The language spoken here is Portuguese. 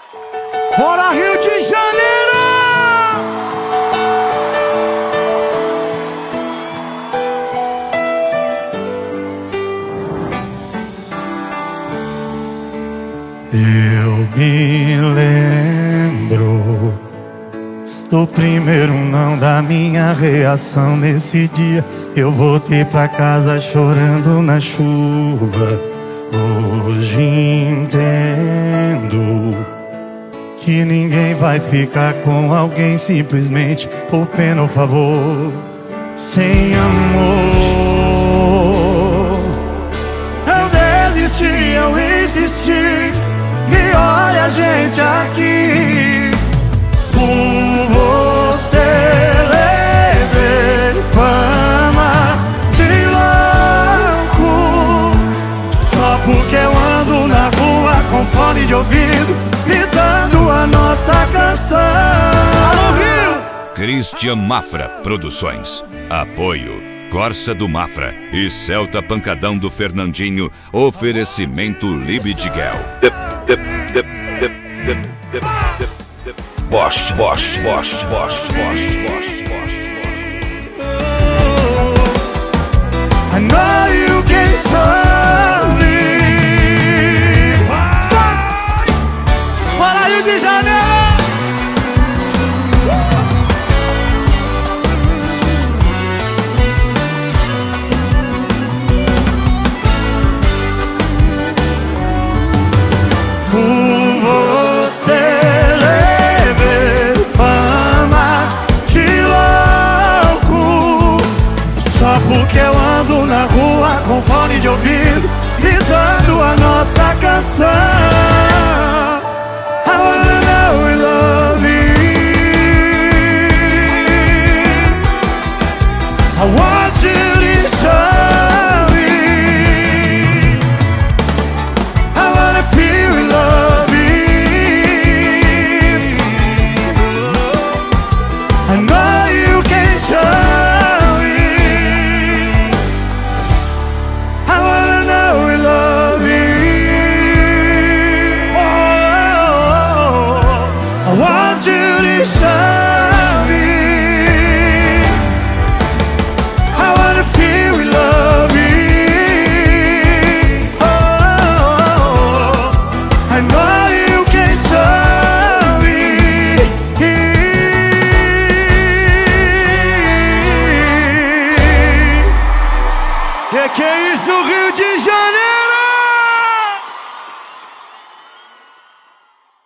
Bora Rio de Janeiro! Eu me lembro do primeiro não da minha reação nesse dia. Eu voltei pra casa chorando na chuva. Hoje entendo que ninguém vai ficar com alguém simplesmente por pena ou favor. Sem amor eu desisti, eu insisti. E olha a gente aqui. Por você levei fama de louco, só porque eu ando na rua com fone de ouvido, gritando a nossa canção. Alô, Rio! Christian Mafra Produções. Apoio Corsa do Mafra e Celta Pancadão do Fernandinho. Oferecimento Libidgel. Bosch. I know you can slowly. Bora Rio de Janeiro! Porque eu ando na rua com fone de ouvido, gritando a nossa canção. I wanna know we love you. I want you to show me. I wanna feel we love you. I know you can show. I know